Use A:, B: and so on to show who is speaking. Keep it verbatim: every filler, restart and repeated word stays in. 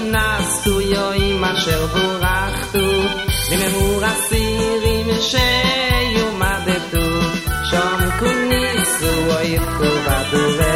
A: נסו יוים אשר בורכתו ממאור הסירים שיומדתו שם כוניסו ויפקו בדורי